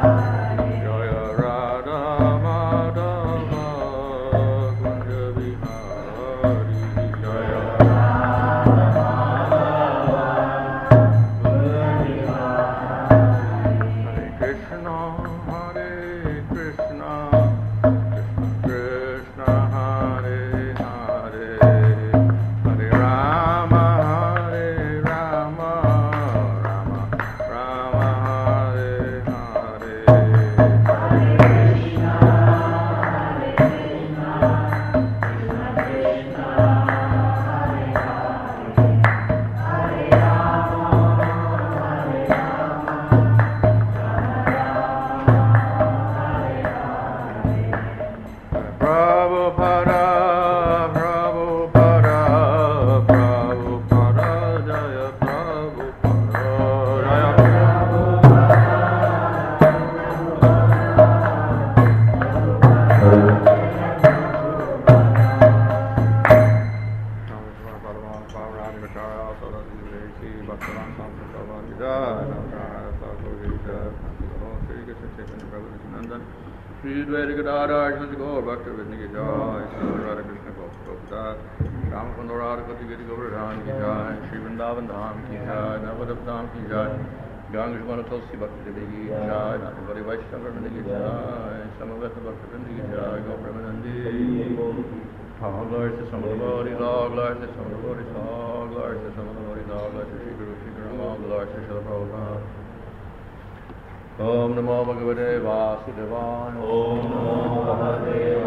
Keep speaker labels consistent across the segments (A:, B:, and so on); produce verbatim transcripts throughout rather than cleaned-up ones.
A: Om Namo Bhagavate Vasudevaya. Om Namo Bhagavate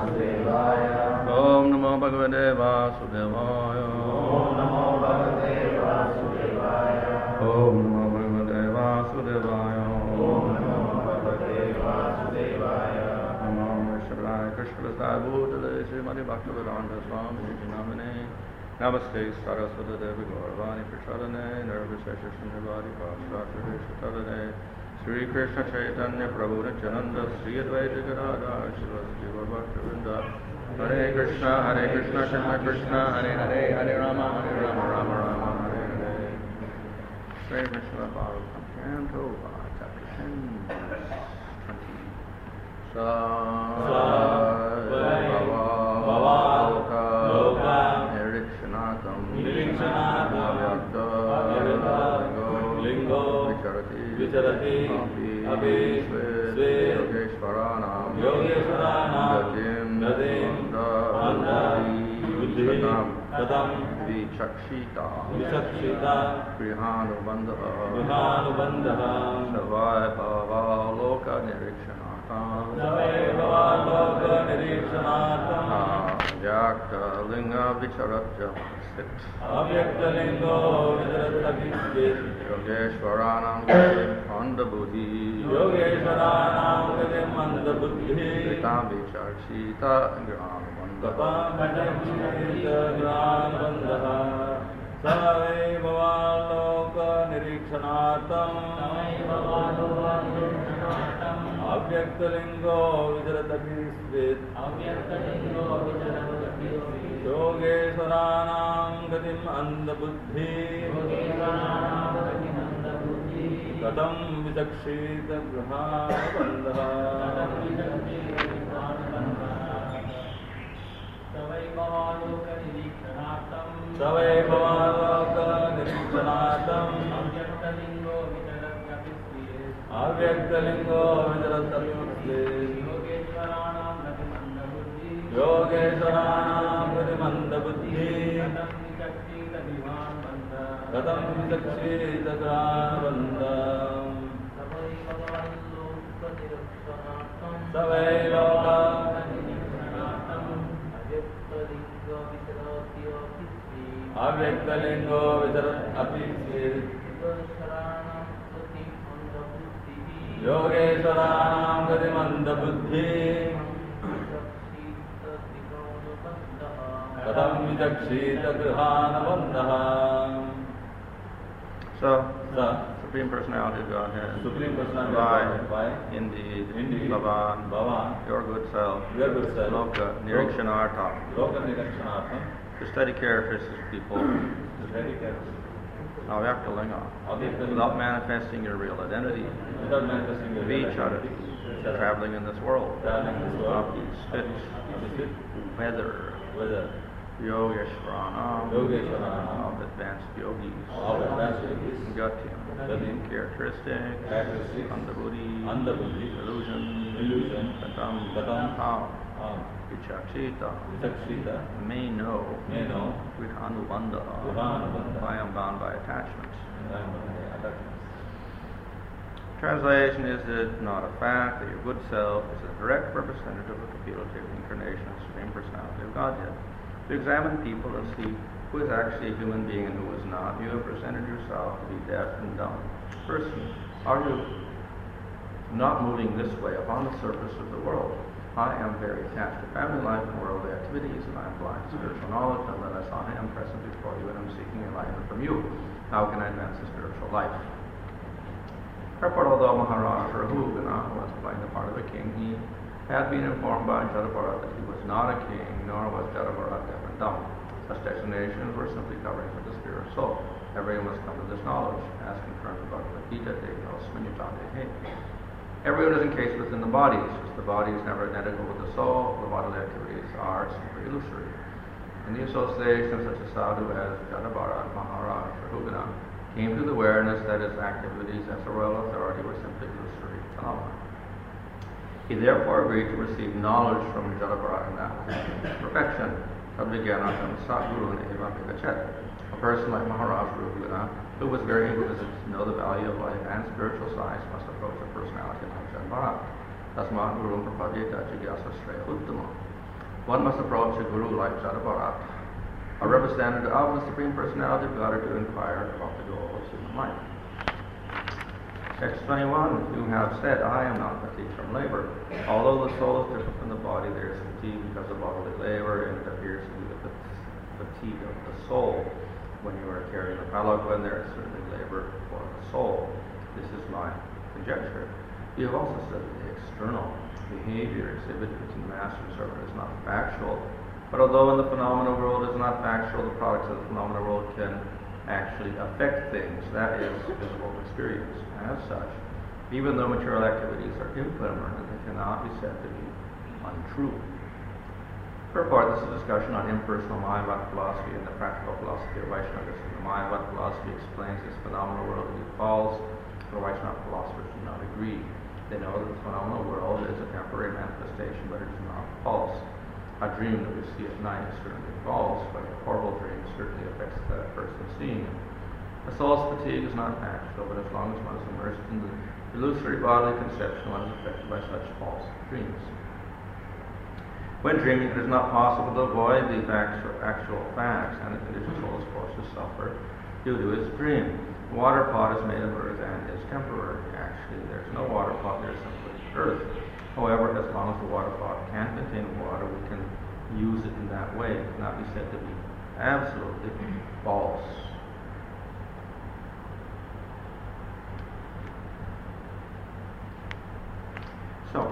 A: Vasudevaya. Om Namo Bhagavate Vasudevaya. Om Namo Bhagavate Vasudevaya. Om Namo Bhagavate Vasudevaya. Om Namo Bhagavate Vasudevaya. Namo Shivaya Krishna Sai Bhutale Srimati Bhaktivedanta Swami Namane. Namaste Saraswata Devi Gauravani Prachadane Nirvishesha Shunyavadi Pasrata Vishatadane Sri Krishna Chaitanya Prabhu Nityananda Sri Advaita Gadadhar Shivasati Bhaktivedanta Hare Krishna Hare Krishna Krishna Krishna Hare Hare Hare Rama Hare Rama Rama Rama Hare Hare. Sri Krishna Bhagavatam Canto one Chapter ten Verse twenty. Sa Bhava Loka Nirikshanatam Avyakta Lingo Vicharati Api Sve Yogeshwaranam Gatim Bandha Buddhi Katam Vichakshita Grihanubandha Savai Bhava Loka Nirikshanatam Avyakta Linga Vicharatya Sit Avyakta Lingo Vicharatya Sit Yogeshwaranam Gatim Bandha Buddhi Yogeshwaranam Gatim Bandha Buddhi Kritam Vichakshita Grihanubandha Savai Bhavaloka Nirikshanatam Avyaktalingo Vijaratapis Yogeshwaranam Gatim Andhabuddhi Katam Vichakshita Grihanubandha Savai Bhavaloka Nirikshanatam Savai Bhavaloka Nirikshanatam Avyaktalingo Vijaratapis Avyaktalingo Vijaratapis Yogeshwaranam Gatimandhabuddhi Yogeshwaranam Gatimandhabuddhi Katam Vichakshita Grihanubandha Savai Loka Avyaktalingo Vijaratapis Yogeshwaranam Gatimandhabuddhi Katam Vichakshita Grihanubandha. So, the Supreme Personality of Godhead,
B: Supreme Personality of Godhead,
A: indeed,
B: indeed,
A: Bhavan,
B: Bhavan,
A: your good self,
B: your good self,
A: Loka Nirikshanartha,
B: Loka Nirikshanartha,
A: to study characteristics of people,
B: to study characteristics,
A: Avyaktalinga,
B: Avyaktalinga.
A: without manifesting your real identity,
B: Without manifesting your real
A: Vichara,
B: identity.
A: traveling in this world,
B: Traveling in this world.
A: Fit,
B: Fit.
A: weather,
B: Whether
A: Yogeshvarana,
B: Yogeshvarana.
A: of advanced yogis,
B: of advanced yogis.
A: Gatyam,
B: Gatyam.
A: characteristics,
B: Characteristics.
A: Andhabuddhi,
B: Andhabuddhi.
A: illusion,
B: Illusion.
A: Gatam,
B: Gatam.
A: how,
B: Um,
A: Vichakshita,
B: Vichakshita.
A: may know,
B: May know.
A: Vidhanubandha,
B: Vidhanubandha.
A: I am bound by attachments.
B: Attachments.
A: Translation: is it not a fact that your good self is a direct representative of the cumulative incarnation of the Supreme Personality of Godhead? To examine people and see who is actually a human being and who is not, you have presented yourself to be deaf and dumb. Person, are you not moving this way upon the surface of the world? I am very attached to family life and worldly activities, and I am blind to spiritual knowledge. Nonetheless, I am present before you, and I am seeking enlightenment from you. How can I advance the spiritual life? Therefore, although Maharaj Rahugana was playing the part of a king, he had been informed by Jadabharat that he was not a king, nor was Jadabharat deaf and dumb. Such designations were simply covering for the spirit soul. Everyone must come to this knowledge, as confirmed by Bhagavad Gita, Devnos, Minyatande. Everyone is encased within the body, since the body is never identical with the soul. The bodily activities are simply illusory. In the association of such a sadhu as Jadabharat, Maharaj Rahugana came to the awareness that his activities as a royal authority were simply illusory phenomena. He therefore agreed to receive knowledge from Jadabharat, and that was perfection. Sadvijnanatam Sadguru and Eva Vigachet. A person like Maharaj Rahugana, who was very able to know the value of life and spiritual science, must approach a personality like Jadabharat. Tasmat Guru Prapadyeta Jigyasa Shreya Uttama. One must approach a guru like Jadabharat, a representative of the Supreme Personality of God, to inquire about the goal of human life. Text twenty-one, you have said, I am not fatigued from labor. Although the soul is different from the body, there is fatigue because of bodily labor, and it appears to be the fatigue of the soul. When you are carrying the palanquin, there is certainly labor for the soul. This is my conjecture. You have also said that the external behavior exhibited in the master servant is not factual. But although in the phenomena world is not factual, the products of the phenomena world can actually affect things. That is visible experience. As such, even though material activities are impermanent, they cannot be said to be untrue. Purport: this is a discussion on impersonal Mayavad philosophy and the practical philosophy of Vaishnavism. The Mayavad philosophy explains this phenomenal world to be false, but Vaishnava philosophers do not agree. They know that the phenomenal world is a temporary manifestation, but it is not false. A dream that we see at night is certainly false, but a horrible dream certainly affects the person seeing it. The soul's fatigue is not factual, but as long as one is immersed in the illusory bodily conception, one is affected by such false dreams. When dreaming, it is not possible to avoid the actual facts, and the conditioned soul is forced to suffer due to its dream. The water pot is made of earth and is temporary. Actually, there's no water pot, there's simply earth. However, as long as the water pot can contain water, we can use it in that way. It cannot be said to be absolutely false. So,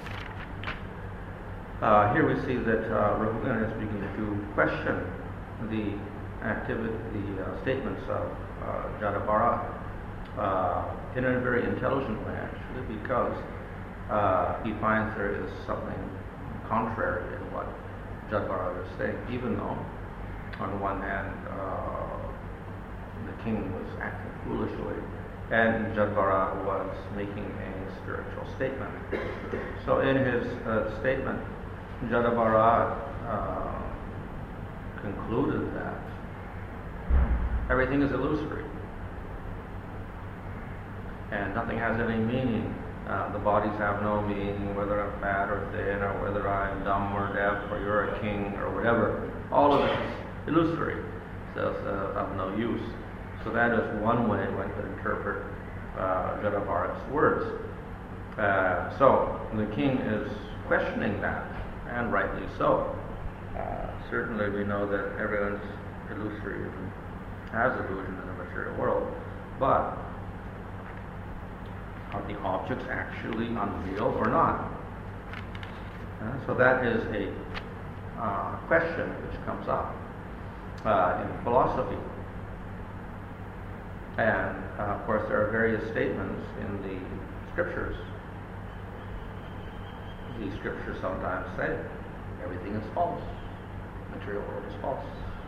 A: uh, here we see that uh, Rahugana is beginning to question the activity, the uh, statements of uh, Jadabharat uh, in a very intelligent way, actually, because uh, he finds there is something contrary in what Jadabharat is saying, even though, on the one hand, uh, the king was acting foolishly, and Jadabharat was making a spiritual statement. So in his uh, statement, Jadabharat uh, concluded that everything is illusory and nothing has any meaning. Uh, the bodies have no meaning, whether I'm fat or thin, or whether I'm dumb or deaf, or you're a king, or whatever. All of it is illusory, so it's uh, of no use. So that is one way one could interpret uh, Jadabharat's words. Uh, so the king is questioning that, and rightly so. Uh, certainly we know that everyone's illusory and has illusion in the material world, but are the objects actually unreal or not? Uh, so that is a uh, question which comes up uh, in philosophy. And uh, of course, there are various statements in the scriptures. The scriptures sometimes say everything is false, material world is false.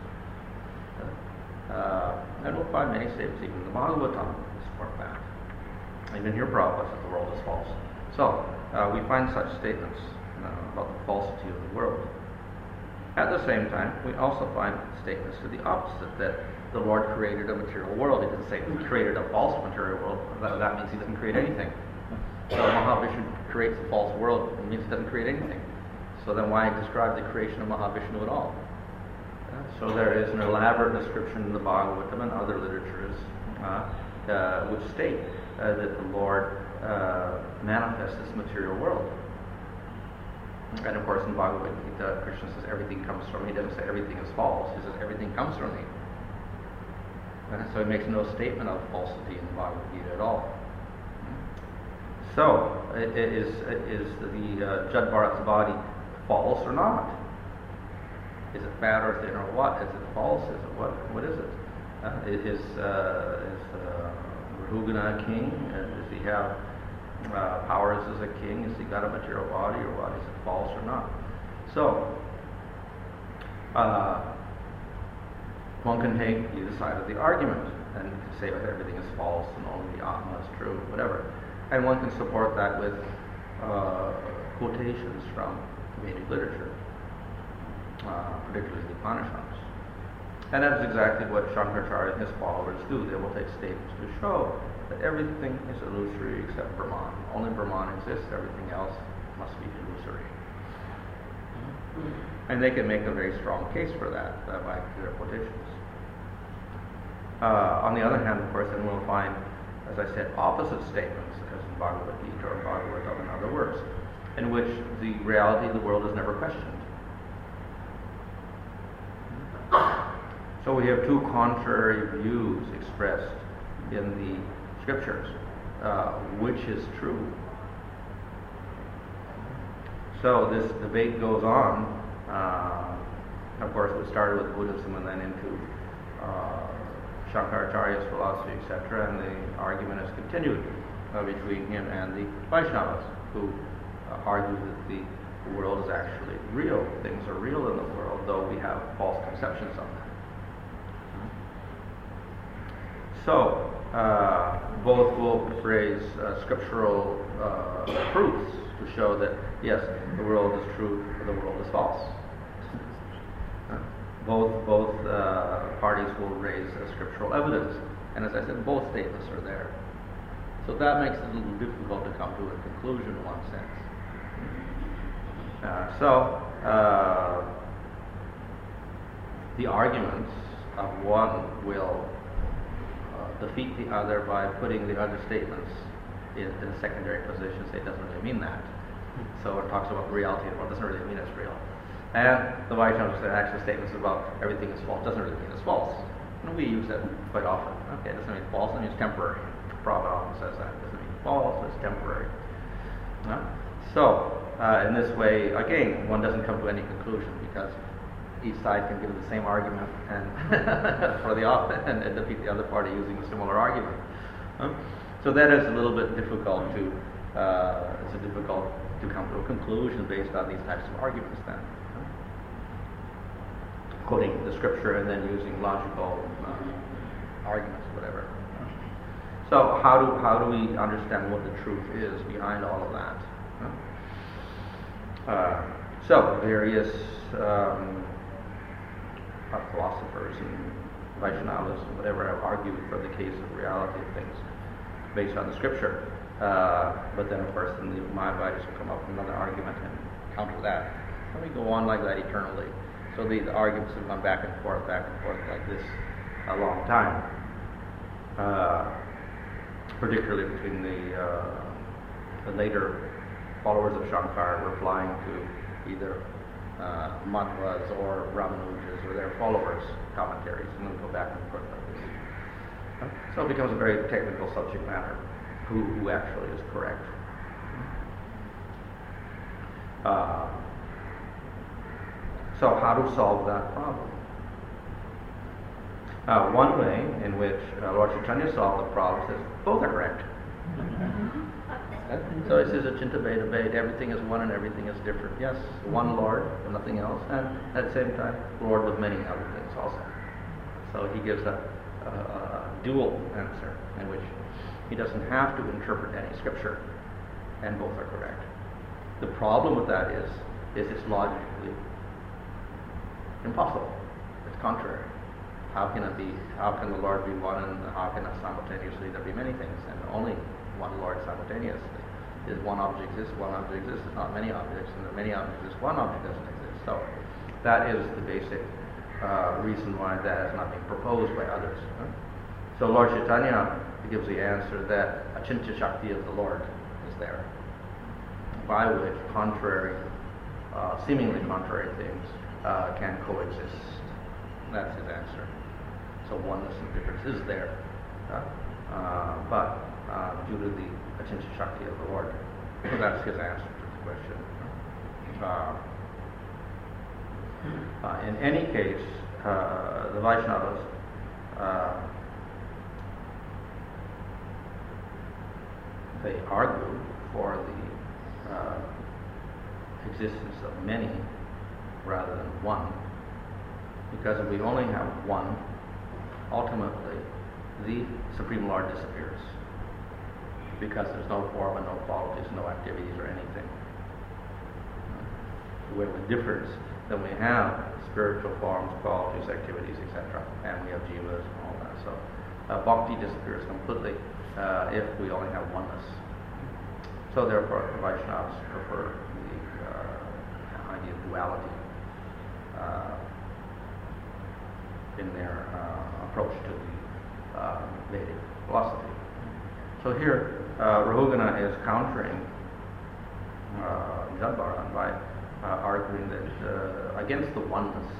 A: Uh, and we'll find many statements, even the Bhagavatam support that. Even here, Prabhupada says the world is false. So uh, we find such statements uh, about the falsity of the world. At the same time, we also find statements to the opposite, that the Lord created a material world. He didn't say he created a false material world. That, that means he doesn't create anything. So Mahavishnu creates a false world. It means he doesn't create anything. So then why describe the creation of Mahavishnu at all? Uh, so there is an elaborate description in the Bhagavatam and other literatures uh, uh, which state uh, that the Lord uh, manifests this material world. And of course in Bhagavad Gita, Krishna says everything comes from me. He doesn't say everything is false. He says everything comes from me. And so he makes no statement of falsity in the Bhagavad Gita at all. So, is, is the uh, Jad Bharat's body false or not? Is it fat or thin or what? Is it false? Is it what? What is it? Uh, is uh, is uh, Rahugana a king? Uh, does he have uh, powers as a king? Has he got a material body or what? Is it false or not? So, uh, one can take either side of the argument and say that everything is false and only the Atma is true, whatever. And one can support that with uh, quotations from Vedic literature, uh, particularly the Upanishads. And that's exactly what Shankaracharya and his followers do. They will take statements to show that everything is illusory except Brahman. Only Brahman exists, everything else must be illusory. And they can make a very strong case for that uh, by their quotations. Uh, on the other hand, of course, then we'll find, as I said, opposite statements, as in Bhagavad Gita or Bhagavatam and other works, in which the reality of the world is never questioned. So we have two contrary views expressed in the scriptures. Uh, which is true? So this debate goes on. Uh, of course, it started with Buddhism and then into uh, Shankaracharya's philosophy, et cetera, and the argument has continued uh, between him and the Vaishnavas, who uh, argue that the world is actually real. Things are real in the world, though we have false conceptions of them. So, uh, both will raise uh, scriptural uh, proofs to show that, yes, the world is true, but the world is false. Both both uh, parties will raise uh, scriptural evidence, and as I said, both statements are there. So that makes it a little difficult to come to a conclusion in one sense. Uh, so uh, the arguments of one will uh, defeat the other by putting the other statements in, in a secondary position. Say it doesn't really mean that. So it talks about reality, and well, it doesn't really mean it's real. And the Vaishnavas said actually statements about everything is false doesn't really mean it's false. And we use that quite often. Okay, it doesn't mean false, it means temporary. Prabhupada often says that. It doesn't mean false, it's temporary. Uh, so, uh, in this way, again, one doesn't come to any conclusion because each side can give the same argument and for the and, and defeat the other party using a similar argument. Uh, so that is a little bit difficult to uh, it's a difficult to come to a conclusion based on these types of arguments then. Quoting the scripture and then using logical uh, arguments, whatever. So how do how do we understand what the truth is behind all of that? Uh, so various um, uh, philosophers and Vaishnavas and whatever have argued for the case of reality of things based on the scripture. Uh, but then, of course, then the Mayavadas will come up with another argument and counter that. And we go on like that eternally. So the, the arguments have gone back and forth, back and forth like this a long time. Uh, particularly between the, uh, the later followers of Shankara replying to either uh, Madhvas or Ramanujas or their followers' commentaries, and then go back and forth like this. So it becomes a very technical subject matter, who, who actually is correct. Uh, so how to solve that problem? Uh, one way in which uh, Lord Chaitanya solved the problem is both are correct. So he says, Achinta Beda Beda, everything is one and everything is different. Yes, one Lord and nothing else, and at the same time, Lord of many other things also. So he gives a, a, a dual answer in which he doesn't have to interpret any scripture, and both are correct. The problem with that is, is it's logically impossible. It's contrary. How can it be? How can the Lord be one, and how can it simultaneously there be many things, and only one Lord simultaneously? Is one object exists, one object exists, there's not many objects, and there are many objects exist, one object doesn't exist. So that is the basic uh, reason why that has not been proposed by others. Huh? So Lord Chaitanya gives the answer that Achintya Shakti of the Lord is there, by which contrary, uh, seemingly contrary things uh, can coexist. That's his answer. So oneness and difference is there, huh? uh, but uh, due to the Achintya Shakti of the Lord. So that's his answer to the question. Uh, uh, in any case, uh, the Vaishnavas uh, they argue for the uh, existence of many rather than one, because if we only have one, ultimately the Supreme Lord disappears, because there's no form and no qualities, no activities or anything. We have a difference, then we have spiritual forms, qualities, activities, et cetera, and we have jivas and all that. So uh, bhakti disappears completely uh, if we only have oneness. So therefore, the Vaishnavas prefer the uh, idea of duality uh, in their uh, approach to the uh, Vedic philosophy. So here, uh, Rahugana is countering uh, Jadbharat by uh, arguing that uh, against the oneness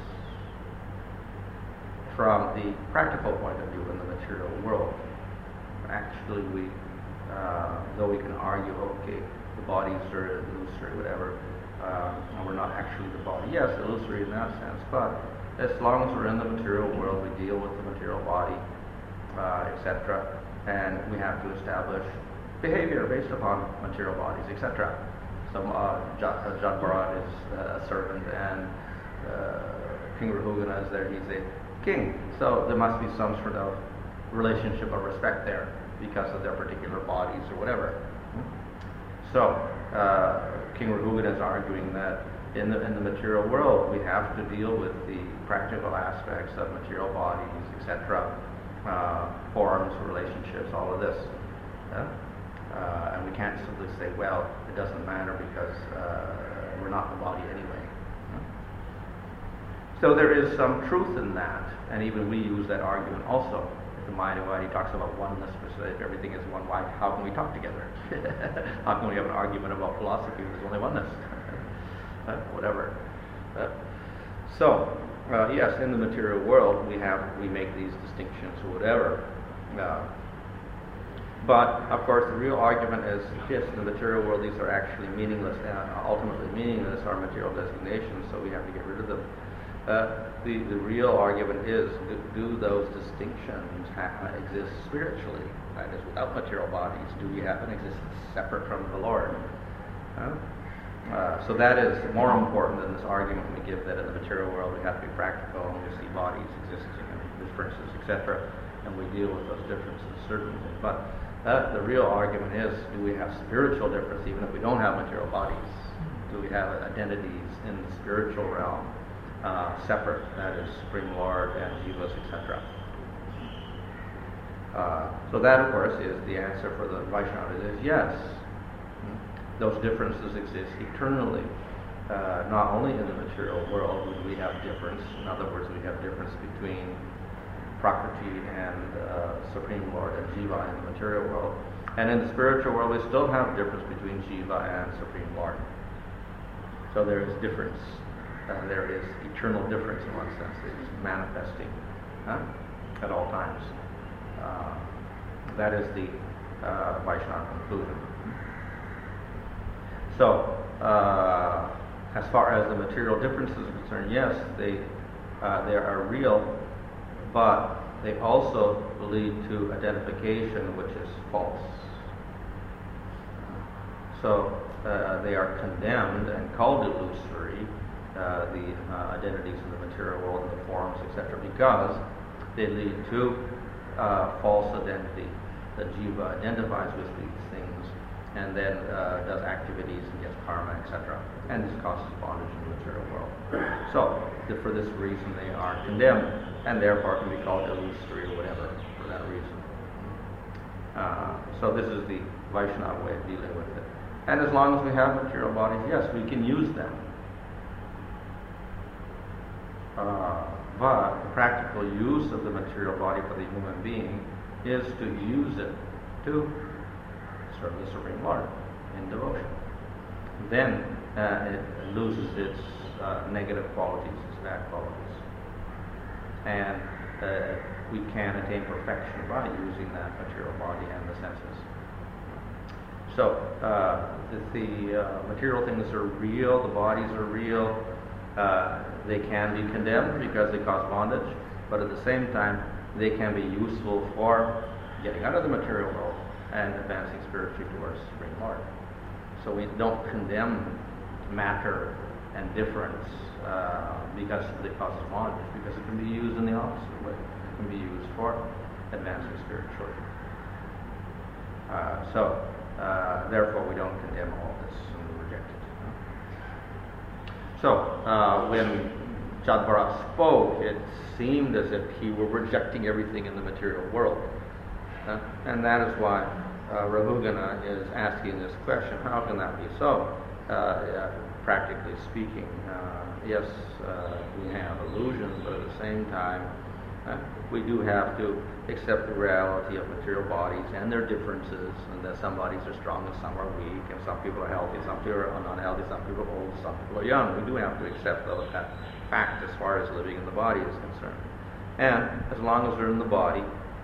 A: from the practical point of view in the material world. Actually, we, uh, though we can argue, okay, the bodies are illusory, whatever, uh, and we're not actually the body. Yes, illusory in that sense, but as long as we're in the material world, we deal with the material body, uh, et cetera, and we have to establish behavior based upon material bodies, et cetera. So uh, Jadbharat is uh, a servant, and uh, King Rahugana is there, he's a king. So there must be some sort of relationship of respect there because of their particular bodies or whatever. So uh, King Rahugana is arguing that in the in the material world we have to deal with the practical aspects of material bodies, et cetera, uh, forms, relationships, all of this. Yeah? Uh, and we can't simply say, well, it doesn't matter because uh, we're not the body anyway. So there is some truth in that, and even we use that argument also. The Mayavadi talks about oneness, so if everything is one, why, how can we talk together? How can we have an argument about philosophy if there's only oneness? uh, whatever. Uh, so, uh, yes, in the material world, we have we make these distinctions or whatever. Uh, but, of course, the real argument is, yes, in the material world, these are actually meaningless, uh, ultimately meaningless, are material designations, so we have to get rid of them. Uh, the, the real argument is, do, do those distinctions ha- exist spiritually? That is, without material bodies, do we have an existence separate from the Lord? Uh, uh, so that is more important than this argument we give that in the material world we have to be practical and we see bodies existing and differences, et cetera, and we deal with those differences certainly. But uh, the real argument is, do we have spiritual difference even if we don't have material bodies? Do we have identities in the spiritual realm? Uh, separate, that is Supreme Lord and Jivas, et cetera. Uh, so that, of course, is the answer for the Vaishnavas is yes. Those differences exist eternally. Uh, not only in the material world do we have difference, in other words, we have difference between Prakriti and uh, Supreme Lord and Jiva in the material world. And in the spiritual world, we still have difference between Jiva and Supreme Lord. So there is difference. Uh, there is eternal difference in one sense. It's manifesting huh? at all times. Uh, that is the uh, Vaishnava conclusion. So, uh, as far as the material differences are concerned, yes, they uh, they are real, but they also lead to identification, which is false. So uh, they are condemned and called illusory, uh, the uh, identities in the material world and the forms, et cetera, because they lead to uh, false identity. The jiva identifies with these things and then uh, does activities and gets karma, et cetera. And this causes bondage in the material world. So th- for this reason, they are condemned, and therefore can be called illusory or whatever for that reason. Uh, so this is the Vaishnava way of dealing with it. And as long as we have material bodies, yes, we can use them. Uh, but the practical use of the material body for the human being is to use it to serve the Supreme Lord in devotion. Then uh, it loses its uh, negative qualities, its bad qualities. And uh, we can attain perfection by using that material body and the senses. So, uh, the, the uh, material things are real, the bodies are real, uh, they can be condemned because they cause bondage, but at the same time, they can be useful for getting out of the material world and advancing spiritually towards Supreme Lord. So we don't condemn matter and difference uh, because it causes bondage, because it can be used in the opposite way. It can be used for advancing spiritually. Uh, so, Uh, therefore, we don't condemn all this and we reject it. So, uh, when Jadbharat spoke, it seemed as if he were rejecting everything in the material world. Uh, and that is why uh, Rahugana is asking this question, how can that be so? Uh, uh, practically speaking, uh, yes, uh, we have illusions, but at the same time, Uh, we do have to accept the reality of material bodies and their differences, and that some bodies are strong and some are weak, and some people are healthy, some people are unhealthy, some people are old, some people are young. We do have to accept that fact as far as living in the body is concerned. And as long as we're in the body,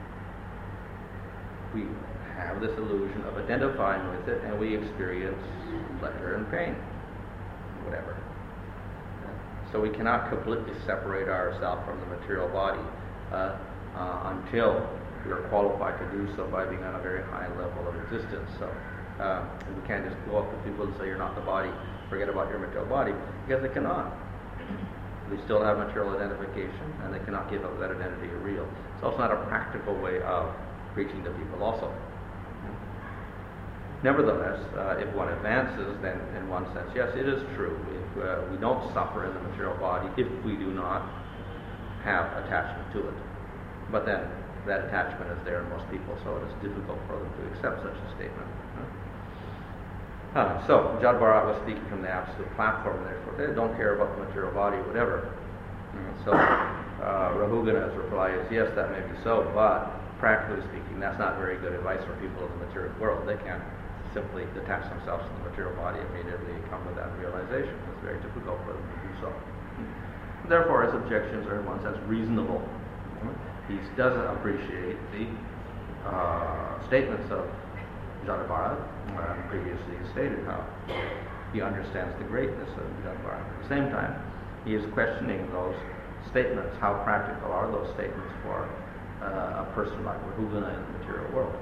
A: we have this illusion of identifying with it, and we experience pleasure and pain, whatever. So we cannot completely separate ourselves from the material body uh, uh, until we are qualified to do so by being on a very high level of existence. So uh, we can't just go up to people and say, you're not the body, forget about your material body, because they cannot. They still have material identification, and they cannot give up that identity real. So it's not a practical way of preaching to people also. Nevertheless, uh, if one advances, then in one sense, yes, it is true. If uh, we don't suffer in the material body, if we do not have attachment to it. But then that attachment is there in most people, so it is difficult for them to accept such a statement. Uh, so, Jadbharat was speaking from the absolute platform, therefore they don't care about the material body, whatever. And so, uh, Rahugana's reply is, yes, that may be so, but practically speaking, that's not very good advice for people in the material world. They can't simply detach themselves from the material body immediately and come to that realization. It's very difficult for them to do so. Therefore, his objections are in one sense reasonable. He doesn't appreciate the uh, statements of Jadbharat, uh, previously stated how he understands the greatness of Jadbharat. At the same time, he is questioning those statements. How practical are those statements for uh, a person like Rahugana in the material world?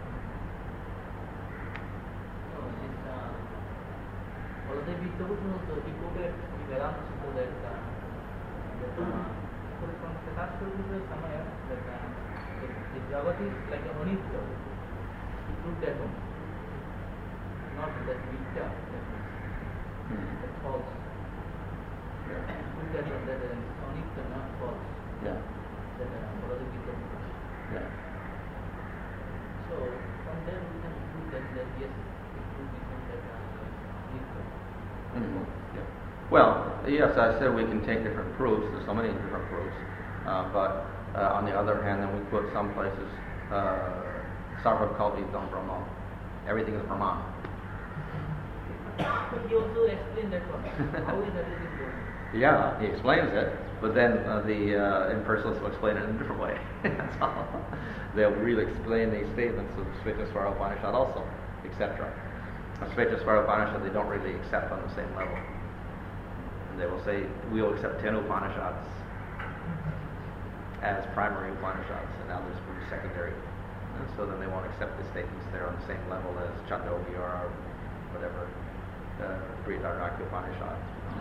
C: Baladev Vidyabhushan also, he quoted the Vedanta Sutta that uh, that uh, from Kathashkara Samaya that uh, the, the Jagat is like a Anitya. He proved that one. Not that Vidya, that is that's false.
A: Yeah.
C: He proved that one, that uh, Anitya, not false.
A: Yeah.
C: That uh, Baladev Vidyabhushan.
A: Yeah.
C: So from there we can prove that, that yes, it proved that uh, Anitya.
A: Mm-hmm. Yeah. Well, yes, I said we can take different proofs. There's so many different proofs. Uh, but uh, on the other hand, then we put some places Sarva Kalpitam Brahma. Everything is Brahman.
C: But he also explained that one. How is everything going?
A: Yeah, he explains it, but then uh, the uh, impersonalists will explain it in a different way. That's all. They'll really explain these statements of Svetasvara Upanishad also, et cetera. Svetasvara Upanishad they don't really accept on the same level. And they will say, we will accept ten Upanishads
D: as primary Upanishads, and now there's supposed to be secondary. And so then they won't accept the statements there on the same level as Chandogya or whatever, uh, Brihadaranyaka Upanishad.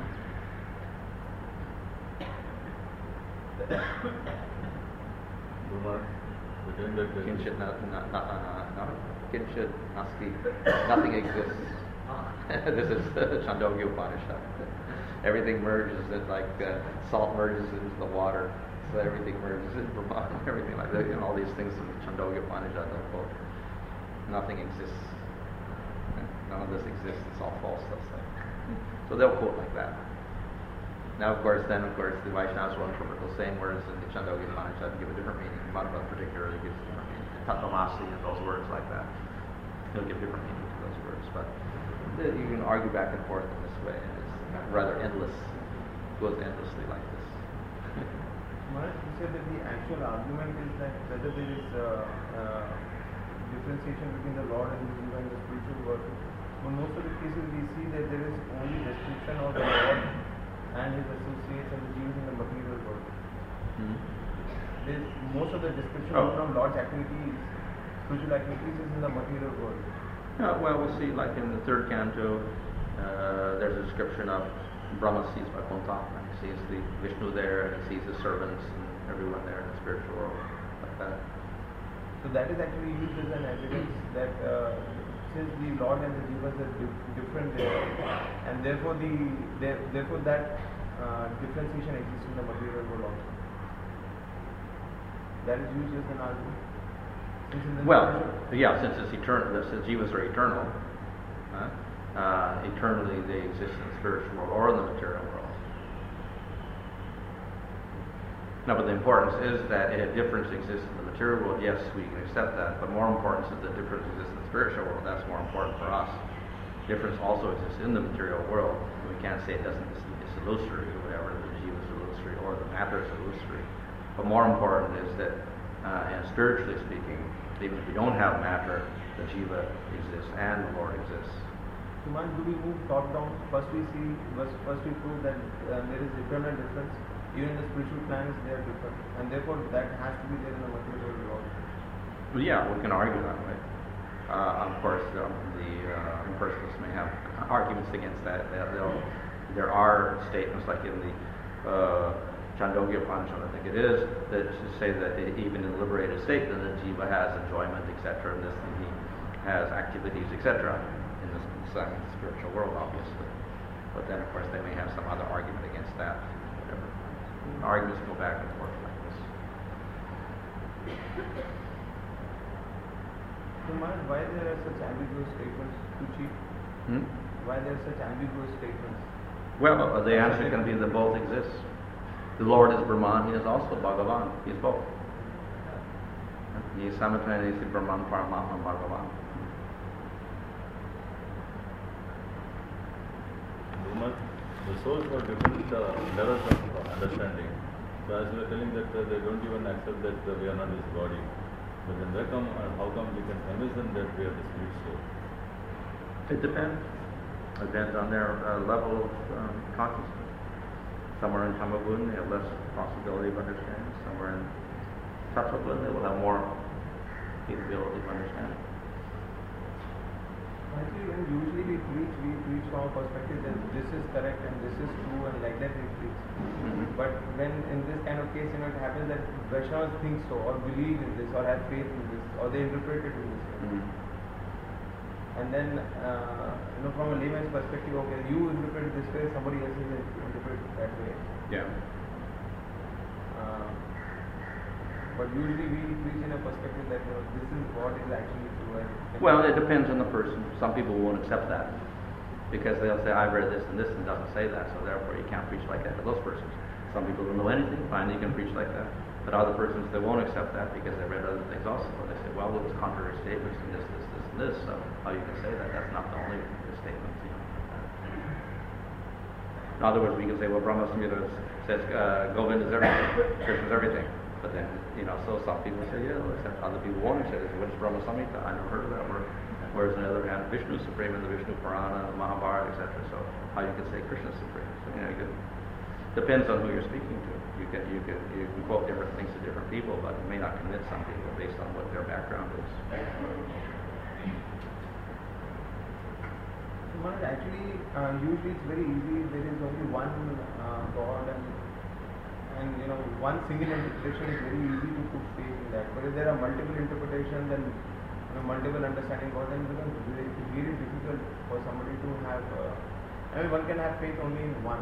D: Kinshit na, na, na, na, na, Kinshit nasti, nothing exists. This is the Chandogya Upanishad. Everything merges, it like uh, salt merges into the water, so everything merges into Brahman, everything like that. You know, all these things in the Chandogya Upanishad they'll quote. Nothing exists. None of this exists. It's all false stuff. So they'll quote like that. Now, of course, then, of course, the Vaishnavas will interpret those same words in the Chandogya Upanishad and give a different meaning. Madhava particularly gives a different meaning. Tatvamasi and those words like that. He'll give different meaning to those words. But you can argue back and forth in this way. It's rather endless. It goes endlessly like this.
E: Maharaj, you said that the actual argument is that whether there is uh, uh, differentiation between the Lord and the Jiva in the spiritual world. In most of the cases, we see that there is only description of the Lord and his associates and the Jews in the material world.
D: Mm-hmm.
E: There's, most of the description
D: Oh.
E: from Lord's activities, spiritual activities, is in the material world.
D: Yeah, well, we'll see, like in the third canto, uh, there's a description of Brahma sees Vaikuntha, and he sees the Vishnu there, and he sees his servants and everyone there in the spiritual world, like that.
E: So that is actually used as an evidence that uh, since the Lord and the Jivas are dif- different there, and therefore the there, therefore that uh, differentiation exists in the material world also. That is used as an argument. Since in the
D: Well,
E: spiritual-
D: yeah, since it's eternal, since Jivas are eternal, huh? uh, eternally they exist in the spiritual world or in the material world. No, but the importance is that a difference exists in the material world. Yes, we can accept that, but more important is that difference exists in the spiritual world. That's more important for us. Difference also exists in the material world. We can't say it doesn't. It's, it's illusory or whatever. The jiva is illusory or the matter is illusory. But more important is that, uh, and spiritually speaking, even if we don't have matter, the jiva exists and the Lord exists.
E: So, man, do we move top down? First we see, first, first we prove that uh, there is eternal difference. Even in the spiritual plans, they are different, and therefore that has to be there in the material world.
D: Well, yeah, we can argue that way. Uh, of course, um, the uh, impersonalists may have arguments against that. They'll, there are statements like in the uh, Chandogya Upanishad, I think it is, that say that even in the liberated state, that the jiva has enjoyment, et cetera, and this, and he has activities, et cetera, in the, in the spiritual world, obviously. But then, of course, they may have some other argument against that. Whatever. Arguments go back and forth like this.
E: So, man, why there are such ambiguous statements to cheat?
D: Hmm?
E: Why there are such ambiguous statements?
D: Well, uh, the answer can be that both exist. The Lord is Brahman, he is also Bhagavan. He is both. He is simultaneously Brahman, Paramatma, Bhagavan.
B: The souls have different uh, levels of understanding. So as we are telling that uh, they don't even accept that uh, we are not his body. But then where come, uh, how come we can convince them that we are the spirit soul?
D: It depends. It depends on their uh, level of um, consciousness. Somewhere in Tamagun, they have less possibility of understanding. Somewhere in Tattvagun, they will have more capability of understanding.
E: Actually, when usually we preach, we preach from a perspective that this is correct and this is true, and like that we preach.
D: Mm-hmm.
E: But when in this kind of case, you know, it happens that Vaishnavas think so, or believe in this, or have faith in this, or they interpret it in this way.
D: Mm-hmm.
E: And then, uh, you know, from a layman's perspective, okay, you interpret it this way, somebody else will interpret it that way.
D: Yeah.
E: Uh, but usually we preach in a perspective that, you know, this is what is actually true. And
D: Well, it depends on the person. Some people won't accept that because they'll say, I've read this and this and it doesn't say that, so therefore you can't preach like that to those persons. Some people don't know anything, fine, you can preach like that. But other persons, they won't accept that because they read other things also. They say, well, there's contrary statements and this, this, this, and this, so how you can say that? That's not the only statement. You know. In other words, we can say, well, Brahma Samhita says uh, Govind is everything, Krishna is everything. But then, you know, so some people say, yeah, except other people won't accept it. What is Brahma Samhita? I never heard of that word. Whereas on the other hand, Vishnu is supreme in the Vishnu Purana, the Mahabharata, et cetera. So how you can say Krishna is supreme? So, you know, you can Depends on who you're speaking to. You can you can you can quote different things to different people, but it may not convince some people based on what their background is.
E: So Maharaj, actually, uh, usually it's very easy. There is only one uh, God, and and you know one single interpretation is very easy to put faith in that. But if there are multiple interpretations and you know, multiple understanding God, then it becomes really, really difficult for somebody to have. Uh, I mean, one can have faith only in one.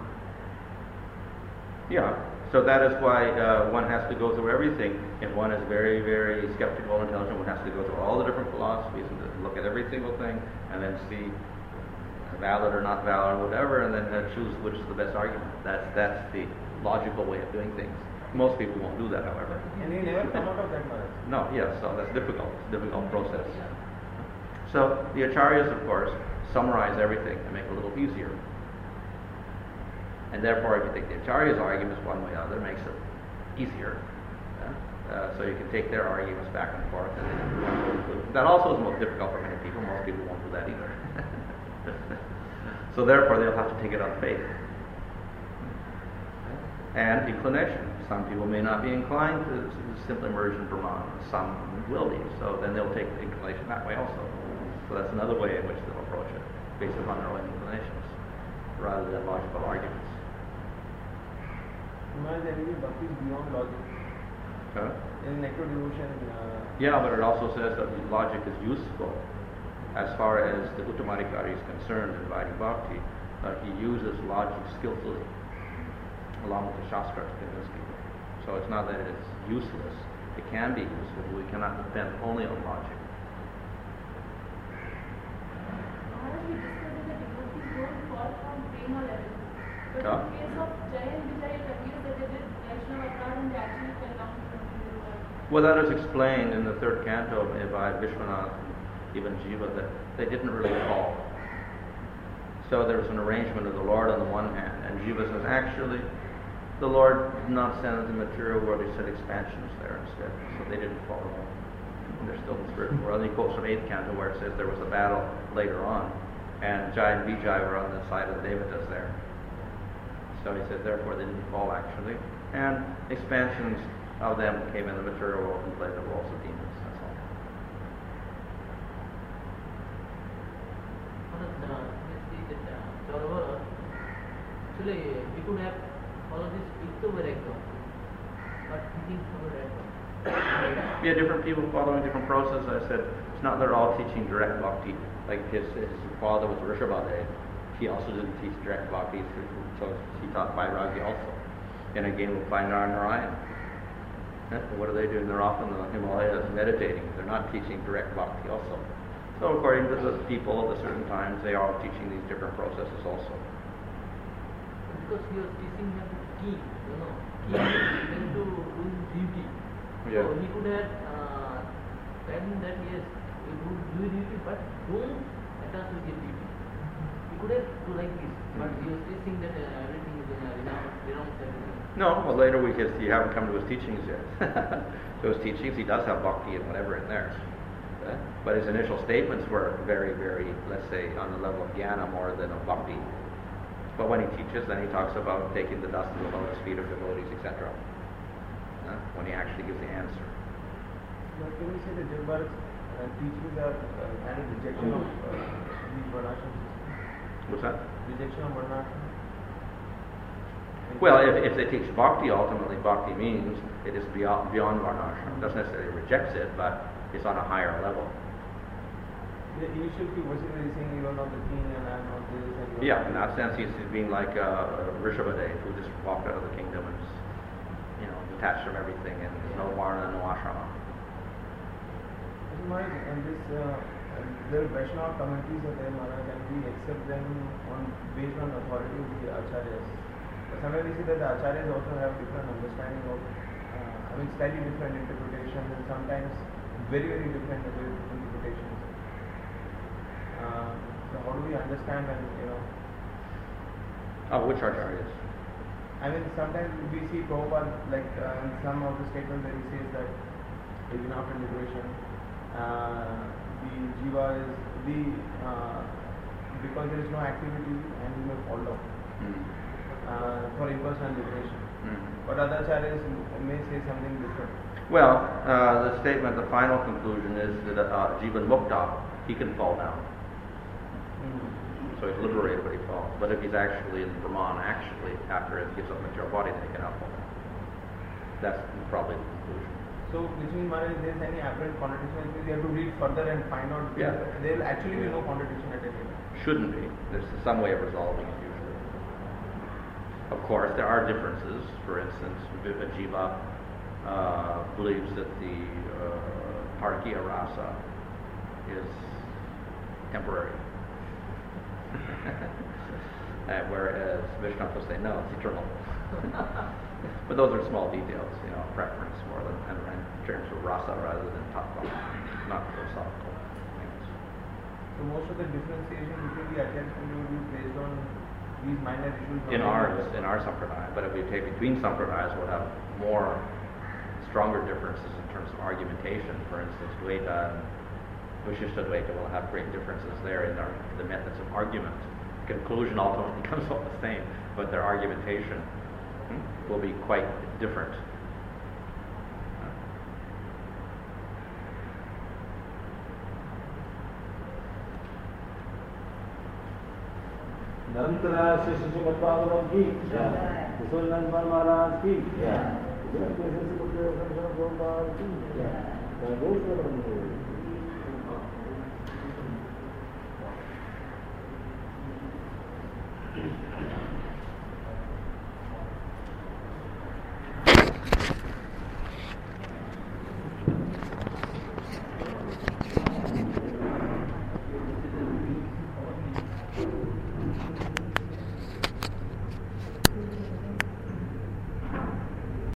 D: Yeah, so that is why uh, one has to go through everything. If one is very, very skeptical and intelligent, one has to go through all the different philosophies and just look at every single thing and then see valid or not valid or whatever, and then uh, choose which is the best argument. That's that's the logical way of doing things. Most people won't do that, however.
E: And you never come out of that, Maharaj.
D: No, yes, so that's difficult. It's a difficult process. So the acharyas, of course, summarize everything and make it a little easier. And therefore, if you take the acharyas' arguments one way or the other, it makes it easier. Yeah? Uh, so you can take their arguments back and forth. And that also is most difficult for many people. Most people won't do that either. So therefore, they'll have to take it on faith. And inclination. Some people may not be inclined to simple immersion Brahman. Some will be. So then they'll take the inclination that way also. So that's another way in which they'll approach it, based upon their own inclinations, rather than logical arguments.
E: Maharaj, there is bhakti is beyond logic.
D: Huh?
E: In nectar devotion. Uh,
D: Yeah, but it also says that logic is useful. As far as the Uttamadhikari is concerned in Vaidhi Bhakti, uh, he uses logic skillfully, along with the Shastra to convince people. So it's not that it's useless. It can be useful, but we cannot depend only on logic.
F: Maharaj, we discussed that the devotees don't fall from prema level. But
D: Yeah.
F: in case of Jai and Vijay, it appears that they did Vaishnava avatar and they actually fell down from the world.
D: Well, that is explained in the third canto by Vishwanath and even Jiva, that they didn't really fall. So there was an arrangement of the Lord on the one hand, and Jiva says, actually, the Lord did not send the material world, he sent expansions there instead. So they didn't fall at all. And they're still in the spiritual world. And he quotes from eighth canto where it says there was a battle later on, and Jai and Vijay were on the side of the Devatas there. So he said, therefore they didn't fall actually. And expansions of them came in the material world and played the roles of demons. That's all.
C: Actually, we could have followed this Ikto Vairagya, but thinking from the right.
D: Yeah, different people following different processes. I said, it's not they're all teaching direct bhakti. Like his, his father was Rishabhadev. He also didn't teach direct bhakti, so he taught Vairagya also. And again, we'll find Narayan. Yeah, what are they doing? They're off in the Himalayas meditating. They're not teaching direct bhakti also. So according to the people at certain times, they are teaching these different processes also.
C: Because he was teaching him to king, you know, king went to do duty.
D: Yeah.
C: So he could have uh, said that yes, you do do duty, but don't attach with your duty. He could have do like this, but he was teaching that uh, everything is in a renounce, renounce everything.
D: No, well later we just, you haven't come to his teachings yet. To his teachings, he does have bhakti and whatever in there. Uh, But his initial statements were very, very, let's say, on the level of jnana more than of bhakti. But when he teaches, then he talks about taking the dust of the lotus feet of devotees, et cetera. Uh, when he actually gives the answer.
E: But can we say that Jai Bharat's uh, teachings are uh, kind of rejection of uh, these varnashram systems?
D: What's that?
E: Rejection of varnashram?
D: Well, if, if they teach bhakti, ultimately bhakti means it is beyond, beyond varnashram. It doesn't necessarily rejects it, but it's on a higher level.
E: The initial few verses where he's saying you are not the king and I am not this and you are
D: Yeah,
E: not
D: in that sense, he's being like uh, Rishabhadev, who just walked out of the kingdom and just, you know, detached from everything, and there's no varna, no ashrama.
E: So Maharaj, and this, uh, and the Vaishnava commentaries are there, Maharaj, and we accept them on based on authority of the acharyas. But sometimes we see that the acharyas also have different understanding of, uh, I mean, slightly different interpretations, and sometimes very, very different interpretations. Uh, so how do we understand and, you know,
D: Of which acharyas?
E: I mean, sometimes we see Prabhupada, like uh, in some of the statements where he says that even after liberation, uh, the jiva is the, uh, because there is no activity and he may fall down.
D: Hmm.
E: uh, for impersonal liberation.
D: Mm.
E: But other acharyas may say something different.
D: Well, uh, the statement, the final conclusion is that uh, Jivan Mukta, he can fall down.
E: Mm.
D: So he's liberated, but he falls. But if he's actually in Brahman, actually, after it gives up material body, then he cannot fall down. That's probably the conclusion.
E: So, which means, Maharaj, if there is any apparent contradiction, it means you have to read further and find out.
D: Yeah.
E: There will actually be no contradiction at any time.
D: Shouldn't be. There's some way of resolving it usually. Of course, there are differences. For instance, Jiva uh, believes that the uh, Parkiya rasa is temporary. uh, whereas Vishnu will say, no, it's eternal. But those are small details, you know, preference more than and, and in terms of rasa rather than tattva, not philosophical things.
E: So most of the differentiation between the acharyas will be based on these minor issues.
D: In ours, in our sampradaya, but if we take between sampradayas, we'll have more stronger differences in terms of argumentation. For instance, Dvaita and Vishishta Dvaita will have great differences there in, our, in the methods of argument. The conclusion ultimately comes out the same, but their argumentation hmm, will be quite different.
G: निरंतरा Shri Shrimad Bhagavat की कुशल नंदन महाराज की जय।